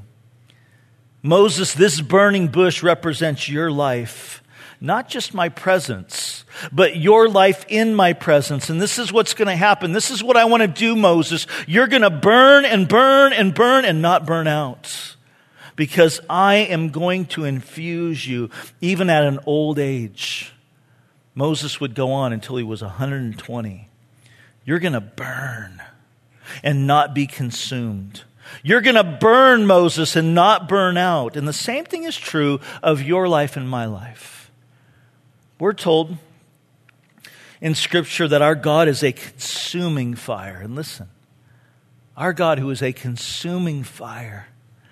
Moses, this burning bush represents your life, not just my presence, but your life in my presence. And this is what's going to happen. This is what I want to do, Moses. You're going to burn and burn and burn and not burn out, because I am going to infuse you even at an old age. Moses would go on until he was one hundred twenty. You're going to burn and not be consumed. You're going to burn, Moses, and not burn out. And the same thing is true of your life and my life. We're told in Scripture that our God is a consuming fire. And listen, our God, who is a consuming fire,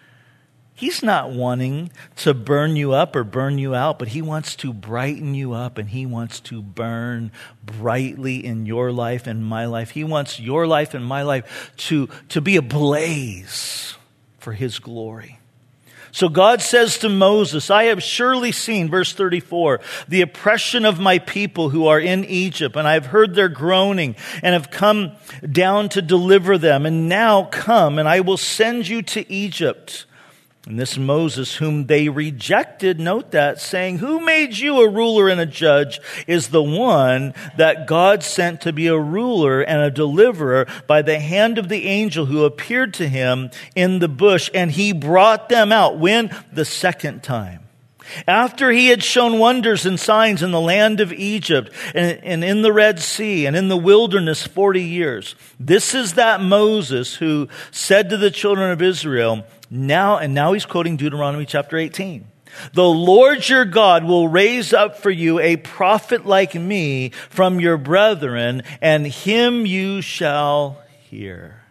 He's not wanting to burn you up or burn you out, but He wants to brighten you up, and He wants to burn brightly in your life and my life. He wants your life and my life to, to be ablaze for His glory. So God says to Moses, I have surely seen, verse thirty-four, the oppression of my people who are in Egypt, and I have heard their groaning and have come down to deliver them. And now come, and I will send you to Egypt. And this Moses, whom they rejected, note that, saying, who made you a ruler and a judge, is the one that God sent to be a ruler and a deliverer by the hand of the angel who appeared to him in the bush. And he brought them out. When? The second time. After he had shown wonders and signs in the land of Egypt and, and in the Red Sea and in the wilderness forty years. This is that Moses who said to the children of Israel, now, and now he's quoting Deuteronomy chapter eighteen. The Lord your God will raise up for you a prophet like me from your brethren, and him you shall hear.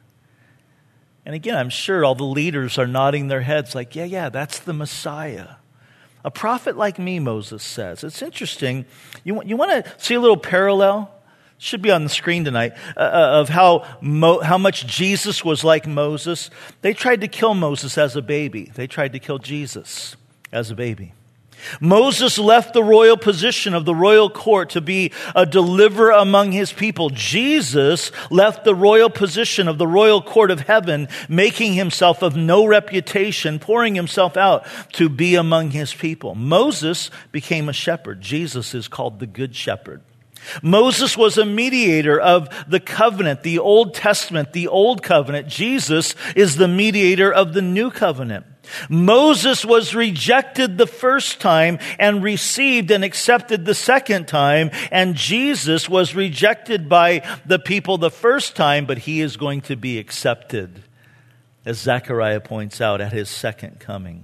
And again, I'm sure all the leaders are nodding their heads like, yeah, yeah, that's the Messiah. A prophet like me, Moses says. It's interesting. You, you want to see a little parallel? Should be on the screen tonight, uh, of how Mo, how much Jesus was like Moses. They tried to kill Moses as a baby. They tried to kill Jesus as a baby. Moses left the royal position of the royal court to be a deliverer among his people. Jesus left the royal position of the royal court of heaven, making himself of no reputation, pouring himself out to be among his people. Moses became a shepherd. Jesus is called the Good Shepherd. Moses was a mediator of the covenant, the Old Testament, the Old Covenant. Jesus is the mediator of the New Covenant. Moses was rejected the first time and received and accepted the second time. And Jesus was rejected by the people the first time, but he is going to be accepted, as Zechariah points out, at his second coming.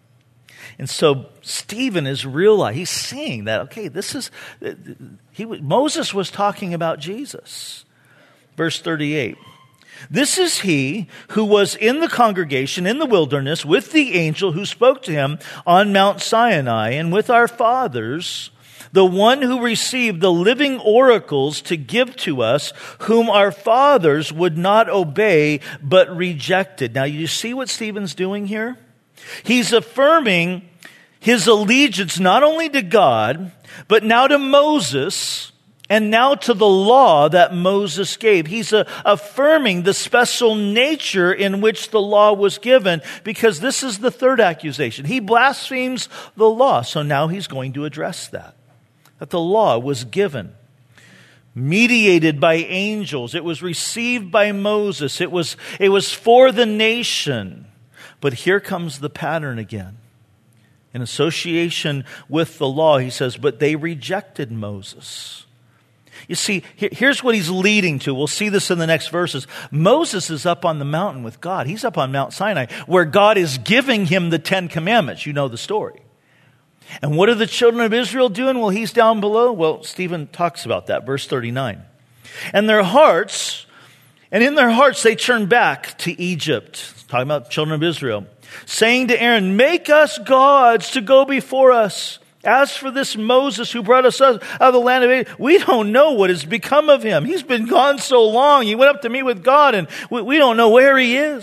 And so Stephen is realizing, he's seeing that, okay, this is, he Moses was talking about Jesus. Verse thirty-eight. This is he who was in the congregation in the wilderness with the angel who spoke to him on Mount Sinai, and with our fathers, the one who received the living oracles to give to us, whom our fathers would not obey, but rejected. Now, you see what Stephen's doing here? He's affirming his allegiance not only to God, but now to Moses, and now to the law that Moses gave. He's uh, affirming the special nature in which the law was given, because this is the third accusation. He blasphemes the law, so now he's going to address that. That the law was given, mediated by angels. It was received by Moses. It was, it was for the nation. But here comes the pattern again. In association with the law, he says, but they rejected Moses. You see, here's what he's leading to. We'll see this in the next verses. Moses is up on the mountain with God. He's up on Mount Sinai, where God is giving him the Ten Commandments. You know the story. And what are the children of Israel doing while he's down below? Well, Stephen talks about that. Verse thirty-nine. And their hearts, and in their hearts they turned back to Egypt. Talking about the children of Israel. Saying to Aaron, make us gods to go before us. As for this Moses who brought us out of the land of Egypt, we don't know what has become of him. He's been gone so long. He went up to meet with God, and we don't know where he is.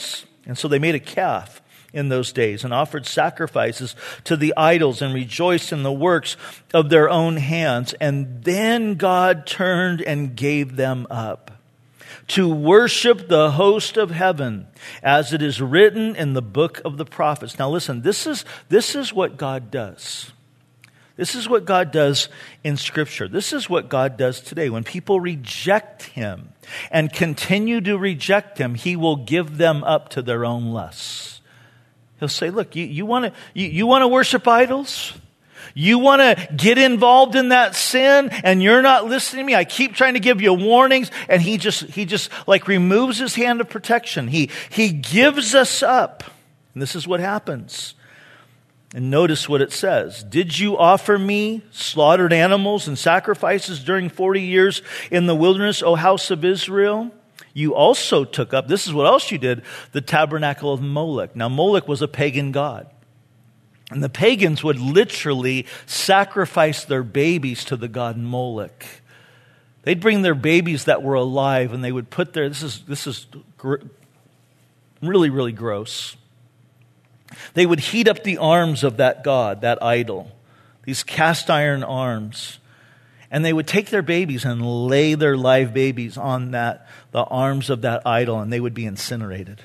And so they made a calf in those days and offered sacrifices to the idols and rejoiced in the works of their own hands. And then God turned and gave them up to worship the host of heaven, as it is written in the book of the prophets. Now listen, this is, this is what God does. This is what God does in Scripture. This is what God does today. When people reject Him and continue to reject Him, He will give them up to their own lusts. He'll say, look, you, you want to you, you want to worship idols? You want to get involved in that sin and you're not listening to me? I keep trying to give you warnings. And he just, he just like removes his hand of protection. He, he gives us up. And this is what happens. And notice what it says. Did you offer me slaughtered animals and sacrifices during forty years in the wilderness, O house of Israel? You also took up, this is what else you did, the tabernacle of Moloch. Now Moloch was a pagan god. And the pagans would literally sacrifice their babies to the god Moloch. They'd bring their babies that were alive and they would put their, this is, this is gr- really, really gross. They would heat up the arms of that god, that idol, these cast iron arms. And they would take their babies and lay their live babies on that, the arms of that idol, and they would be incinerated.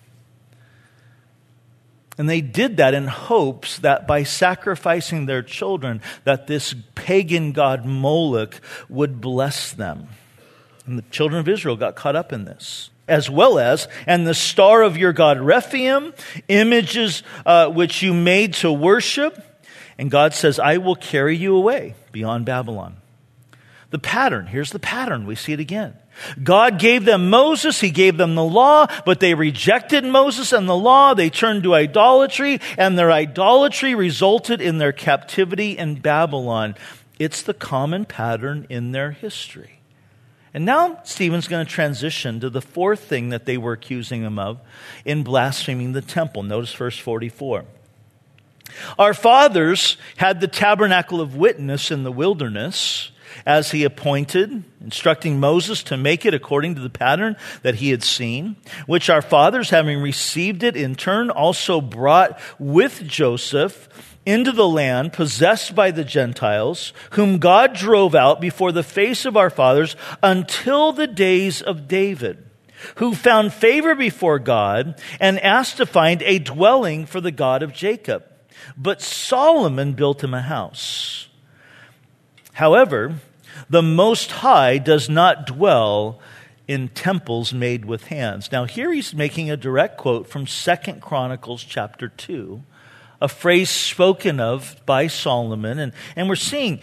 And they did that in hopes that by sacrificing their children, that this pagan god Moloch would bless them. And the children of Israel got caught up in this. As well as, and the star of your god Rephaim, images uh, which you made to worship. And God says, I will carry you away beyond Babylon. The pattern, here's the pattern. We see it again. God gave them Moses, He gave them the law, but they rejected Moses and the law. They turned to idolatry, and their idolatry resulted in their captivity in Babylon. It's the common pattern in their history. And now Stephen's going to transition to the fourth thing that they were accusing him of in blaspheming the temple. Notice verse forty-four. Our fathers had the tabernacle of witness in the wilderness, as he appointed, instructing Moses to make it according to the pattern that he had seen, which our fathers, having received it in turn, also brought with Joseph into the land possessed by the Gentiles, whom God drove out before the face of our fathers until the days of David, who found favor before God and asked to find a dwelling for the God of Jacob. But Solomon built him a house. However, the Most High does not dwell in temples made with hands. Now here he's making a direct quote from Second Chronicles chapter two, a phrase spoken of by Solomon. And, and we're seeing,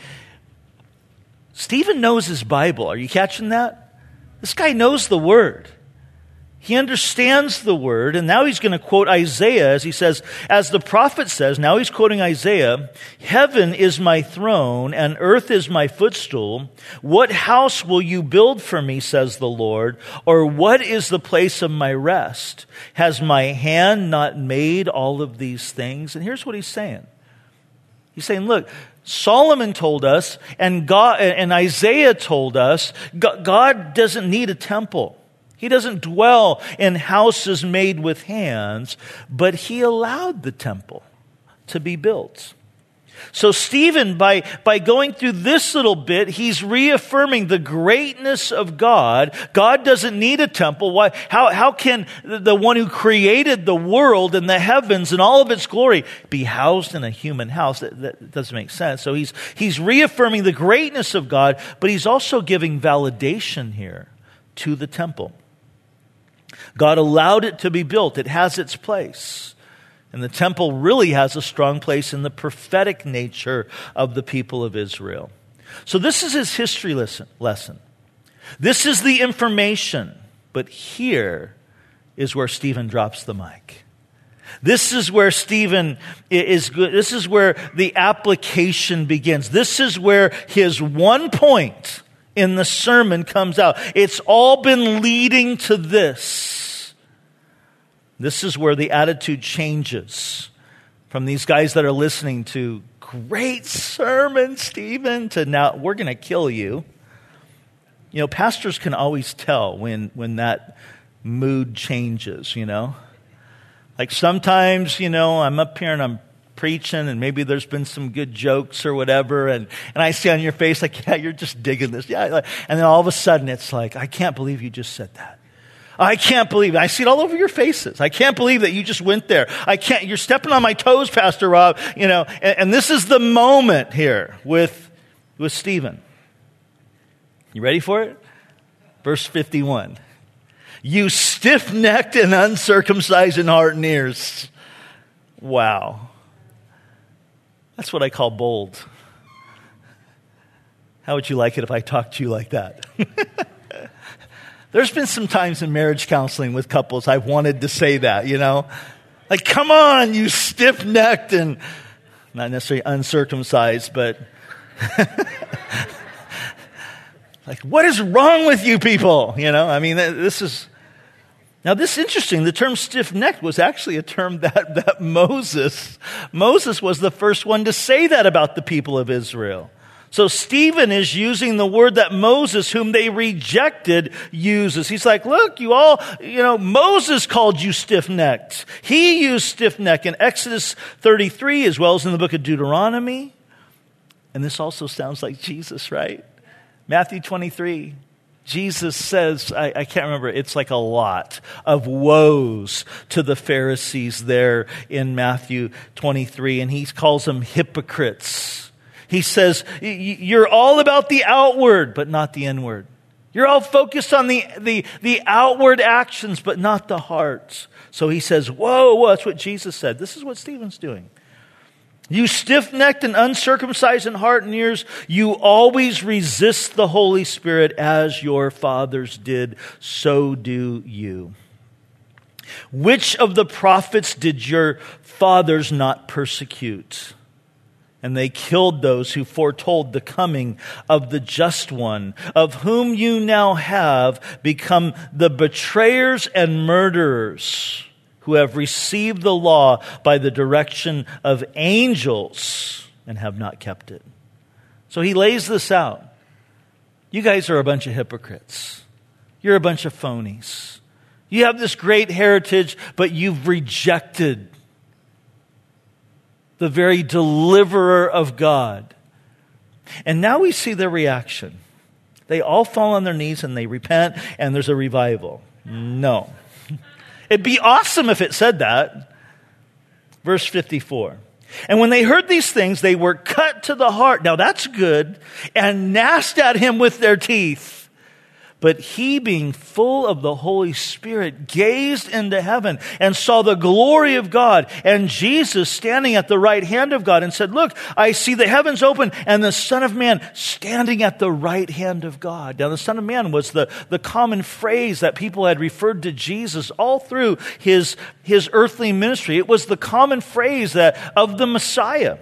Stephen knows his Bible. Are you catching that? This guy knows the Word. He understands the Word, and now he's going to quote Isaiah as he says, as the prophet says, now he's quoting Isaiah, heaven is my throne and earth is my footstool. What house will you build for me, says the Lord? Or what is the place of my rest? Has my hand not made all of these things? And here's what he's saying. He's saying, look, Solomon told us, and God, and Isaiah told us, God doesn't need a temple. He doesn't dwell in houses made with hands, but He allowed the temple to be built. So Stephen, by, by going through this little bit, he's reaffirming the greatness of God. God doesn't need a temple. Why? How, how can the one who created the world and the heavens and all of its glory be housed in a human house? That, that doesn't make sense. So he's, he's reaffirming the greatness of God, but he's also giving validation here to the temple. God allowed it to be built. It has its place. And the temple really has a strong place in the prophetic nature of the people of Israel. So this is his history lesson. lesson. This is the information. But here is where Stephen drops the mic. This is where Stephen is good. This is where the application begins. This is where his one point in the sermon comes out. It's all been leading to this. This is where the attitude changes from these guys that are listening to, great sermon, Stephen, to now, we're going to kill you. You know, pastors can always tell when, when that mood changes, you know. Like sometimes, you know, I'm up here and I'm preaching and maybe there's been some good jokes or whatever. And, and I see on your face like, yeah, you're just digging this. Yeah. And then all of a sudden it's like, I can't believe you just said that. I can't believe it. I see it all over your faces. I can't believe that you just went there. I can't, you're stepping on my toes, Pastor Rob, you know, and, and this is the moment here with, with Stephen. You ready for it? Verse fifty-one. You stiff-necked and uncircumcised in heart and ears. Wow. That's what I call bold. How would you like it if I talked to you like that? There's been some times in marriage counseling with couples I've wanted to say that, you know? Like, come on, you stiff-necked and not necessarily uncircumcised, but like, what is wrong with you people? You know, I mean, this is... Now, this is interesting. The term stiff-necked was actually a term that, that Moses, Moses was the first one to say that about the people of Israel. So Stephen is using the word that Moses, whom they rejected, uses. He's like, look, you all, you know, Moses called you stiff-necked. He used stiff-necked in Exodus thirty-three as well as in the book of Deuteronomy. And this also sounds like Jesus, right? Matthew twenty-three. Jesus says, I, I can't remember, it's like a lot of woes to the Pharisees there in Matthew twenty-three, and he calls them hypocrites. He says, you're all about the outward, but not the inward. You're all focused on the, the, the outward actions, but not the heart. So he says, whoa, whoa, that's what Jesus said. This is what Stephen's doing. You stiff-necked and uncircumcised in heart and ears, you always resist the Holy Spirit as your fathers did, so do you. Which of the prophets did your fathers not persecute? And they killed those who foretold the coming of the just one, of whom you now have become the betrayers and murderers, who have received the law by the direction of angels and have not kept it. So he lays this out. You guys are a bunch of hypocrites. You're a bunch of phonies. You have this great heritage, but you've rejected the very deliverer of God. And now we see their reaction. They all fall on their knees and they repent, and there's a revival. No. It'd be awesome if it said that. Verse fifty-four. And when they heard these things, they were cut to the heart. Now that's good. And gnashed at him with their teeth. But he, being full of the Holy Spirit, gazed into heaven and saw the glory of God and Jesus standing at the right hand of God and said, look, I see the heavens open and the Son of Man standing at the right hand of God. Now, the Son of Man was the, the common phrase that people had referred to Jesus all through his, his earthly ministry. It was the common phrase that of the Messiah.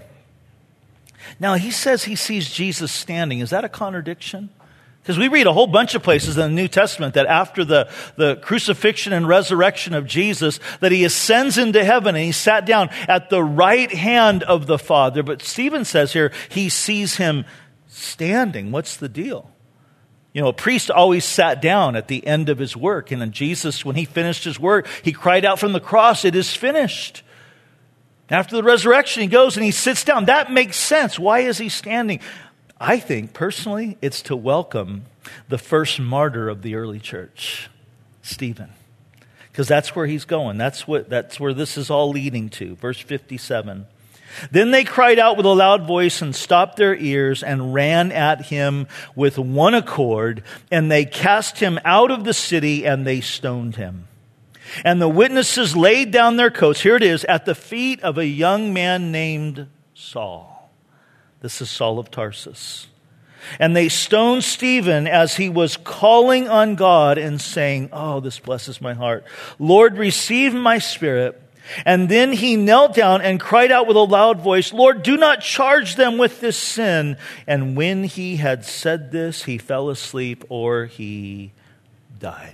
Now, he says he sees Jesus standing. Is that a contradiction? Because we read a whole bunch of places in the New Testament that after the, the crucifixion and resurrection of Jesus, that he ascends into heaven and he sat down at the right hand of the Father. But Stephen says here, he sees him standing. What's the deal? You know, a priest always sat down at the end of his work. And then Jesus, when he finished his work, he cried out from the cross, it is finished. After the resurrection, he goes and he sits down. That makes sense. Why is he standing? I think, personally, it's to welcome the first martyr of the early church, Stephen. Because that's where he's going. That's what. That's where this is all leading to. Verse fifty-seven. Then they cried out with a loud voice and stopped their ears and ran at him with one accord. And they cast him out of the city and they stoned him. And the witnesses laid down their coats, here it is, at the feet of a young man named Saul. This is Saul of Tarsus. And they stoned Stephen as he was calling on God and saying, oh, this blesses my heart. Lord, receive my spirit. And then he knelt down and cried out with a loud voice, Lord, do not charge them with this sin. And when he had said this, he fell asleep or he died.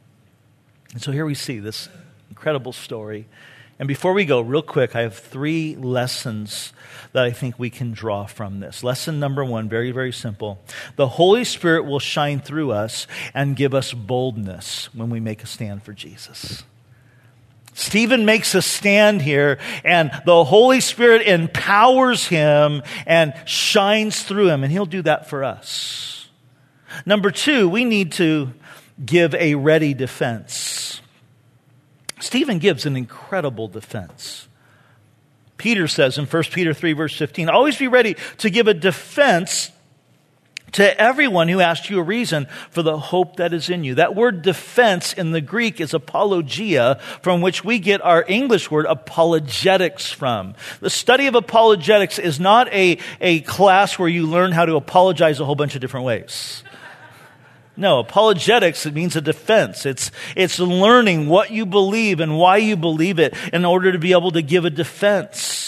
And so here we see this incredible story. And before we go, real quick, I have three lessons that I think we can draw from this. Lesson number one, very, very simple. The Holy Spirit will shine through us and give us boldness when we make a stand for Jesus. Stephen makes a stand here, and the Holy Spirit empowers him and shines through him, and he'll do that for us. Number two, we need to give a ready defense. Stephen gives an incredible defense. Peter says in First Peter three, verse fifteen, always be ready to give a defense to everyone who asks you a reason for the hope that is in you. That word defense in the Greek is apologia, from which we get our English word apologetics from. The study of apologetics is not a, a class where you learn how to apologize a whole bunch of different ways. No, apologetics, it means a defense. It's, it's learning what you believe and why you believe it in order to be able to give a defense.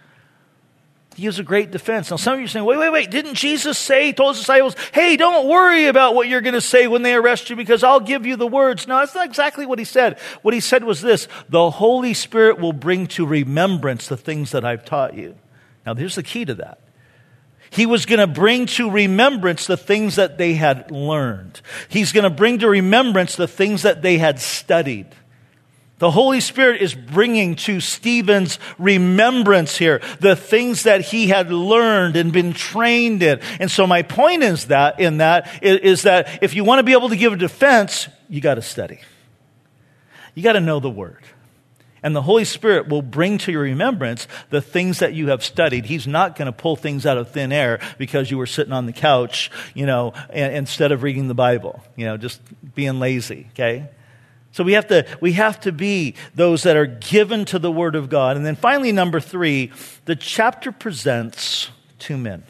He gives a great defense. Now, some of you are saying, wait, wait, wait, didn't Jesus say, he told his disciples, hey, don't worry about what you're going to say when they arrest you because I'll give you the words. No, that's not exactly what he said. What he said was this: the Holy Spirit will bring to remembrance the things that I've taught you. Now, here's the key to that. He was going to bring to remembrance the things that they had learned. He's going to bring to remembrance the things that they had studied. The Holy Spirit is bringing to Stephen's remembrance here the things that he had learned and been trained in. And so my point is that in that is, is that if you want to be able to give a defense, you got to study. You got to know the Word. And the Holy Spirit will bring to your remembrance the things that you have studied. He's not going to pull things out of thin air because you were sitting on the couch, you know, and, instead of reading the Bible, you know, just being lazy, okay? So we have to we have to be those that are given to the Word of God. And then finally, number three, the chapter presents two men.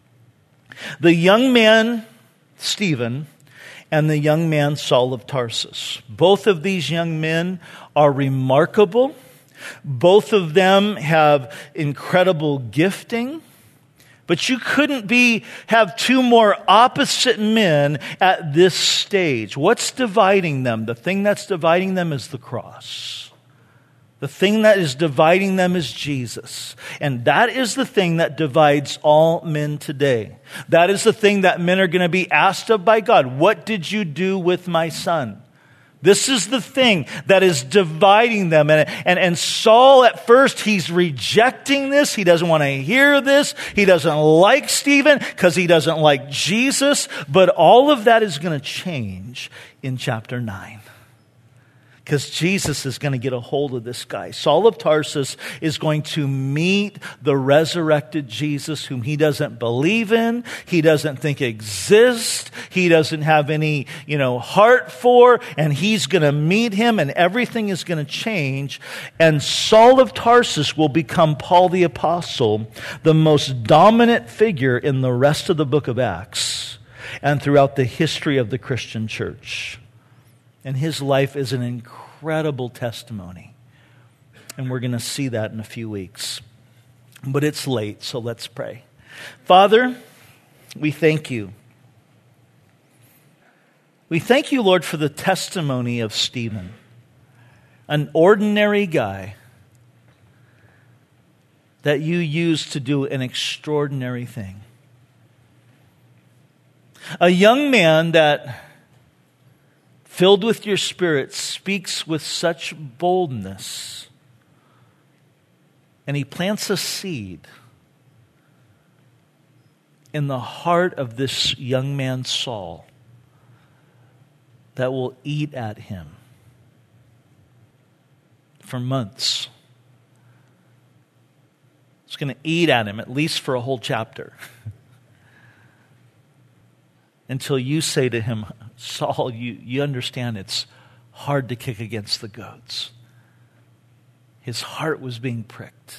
The young man, Stephen, and the young man, Saul of Tarsus. Both of these young men are remarkable. Both of them have incredible gifting. But you couldn't be have two more opposite men at this stage. What's dividing them? The thing that's dividing them is the cross. The thing that is dividing them is Jesus. And that is the thing that divides all men today. That is the thing that men are going to be asked of by God. What did you do with my son? This is the thing that is dividing them. And, and, and Saul, at first, he's rejecting this. He doesn't want to hear this. He doesn't like Stephen because he doesn't like Jesus. But all of that is going to change in chapter nine. Because Jesus is going to get a hold of this guy. Saul of Tarsus is going to meet the resurrected Jesus whom he doesn't believe in. He doesn't think exists. He doesn't have any, you know, heart for. And he's going to meet him and everything is going to change. And Saul of Tarsus will become Paul the Apostle, the most dominant figure in the rest of the book of Acts and throughout the history of the Christian church. And his life is an incredible testimony. And we're going to see that in a few weeks. But it's late, so let's pray. Father, we thank you. We thank you, Lord, for the testimony of Stephen, an ordinary guy that you used to do an extraordinary thing. A young man that, filled with your Spirit, speaks with such boldness. And he plants a seed in the heart of this young man, Saul, that will eat at him for months. It's going to eat at him, at least for a whole chapter. Until you say to him, Saul, you, you understand it's hard to kick against the goats. His heart was being pricked.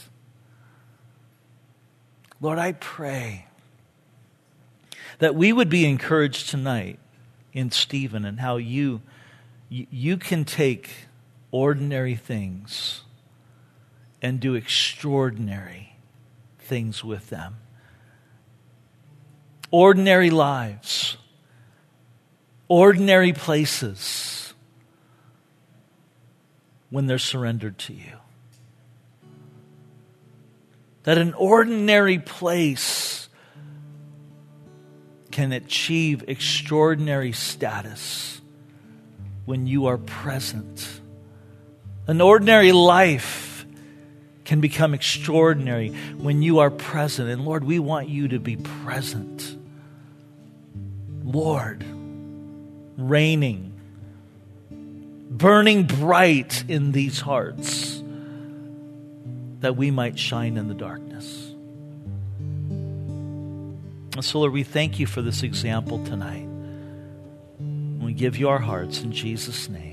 Lord, I pray that we would be encouraged tonight in Stephen and how you, you, you can take ordinary things and do extraordinary things with them. Ordinary lives. Ordinary places when they're surrendered to you. That an ordinary place can achieve extraordinary status when you are present An ordinary life can become extraordinary when you are present. And Lord, we want you to be present. Lord, reigning, burning bright in these hearts, that we might shine in the darkness. And so, Lord, we thank you for this example tonight. We give you our hearts in Jesus' name.